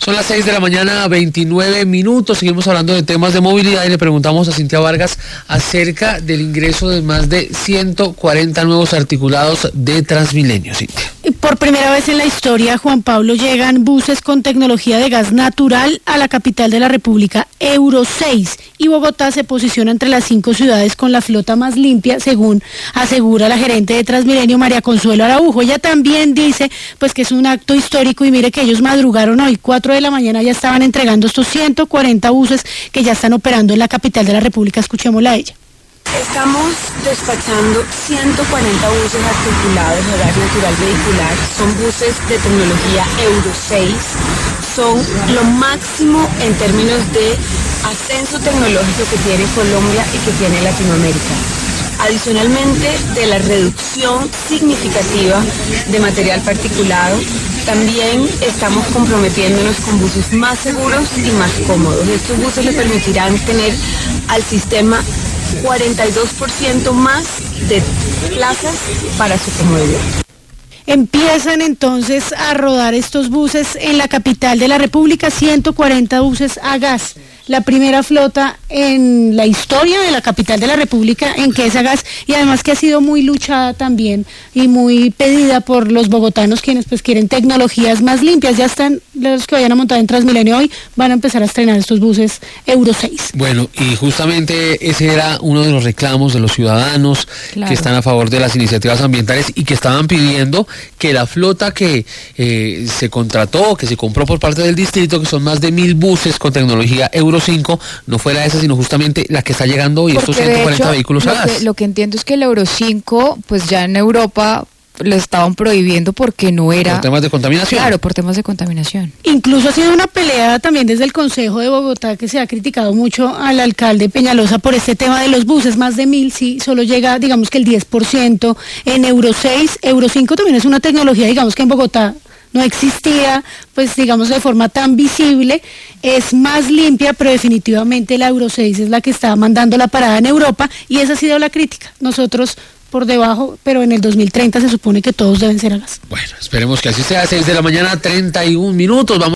Son las 6 de la mañana, 29 minutos. Seguimos hablando de temas de movilidad y le preguntamos a Cintia Vargas acerca del ingreso de más de 140 nuevos articulados de Transmilenio. Cintia. Por primera vez en la historia, Juan Pablo, llegan buses con tecnología de gas natural a la capital de la República, Euro 6, y Bogotá se posiciona entre las 5 ciudades con la flota más limpia, según asegura la gerente de Transmilenio, María Consuelo Araujo. Ella también dice pues que es un acto histórico y mire que ellos madrugaron hoy, 4 de la mañana ya estaban entregando estos 140 buses que ya están operando en la capital de la República. Escuchémosla a ella. Estamos despachando 140 buses articulados de gas natural vehicular. Son buses de tecnología Euro 6. Son lo máximo en términos de ascenso tecnológico que tiene Colombia y que tiene Latinoamérica. Adicionalmente de la reducción significativa de material particulado, también estamos comprometiéndonos con buses más seguros y más cómodos. Estos buses le permitirán tener al sistema 42% más de plazas para su comodidad. Empiezan entonces a rodar estos buses en la capital de la República, 140 buses a gas. La primera flota en la historia de la capital de la República en que es a gas, y además que ha sido muy luchada también y muy pedida por los bogotanos, quienes pues quieren tecnologías más limpias. Ya están los que vayan a montar en Transmilenio hoy, van a empezar a estrenar estos buses Euro 6. Bueno, y justamente ese era uno de los reclamos de los ciudadanos, claro, que están a favor de las iniciativas ambientales y que estaban pidiendo que la flota que se contrató, que se compró por parte del distrito, que son más de 1.000 buses con tecnología Euro 5, no fuera esa, sino justamente la que está llegando hoy, estos 140 vehículos a gas. Lo que entiendo es que el Euro 5, pues ya en Europa lo estaban prohibiendo porque no era... Por temas de contaminación. Claro, por temas de contaminación. Incluso ha sido una pelea también desde el Consejo de Bogotá, que se ha criticado mucho al alcalde Peñalosa por este tema de los buses, más de 1.000, sí, solo llega, digamos que el 10% en Euro 6, Euro 5 también es una tecnología, digamos que en Bogotá no existía, pues digamos de forma tan visible, es más limpia, pero definitivamente la Euro 6 es la que está mandando la parada en Europa, y esa ha sido la crítica. Nosotros por debajo, pero en el 2030 se supone que todos deben ser a gas. Bueno, esperemos que así sea. 6 de la mañana, 31 minutos. Vamos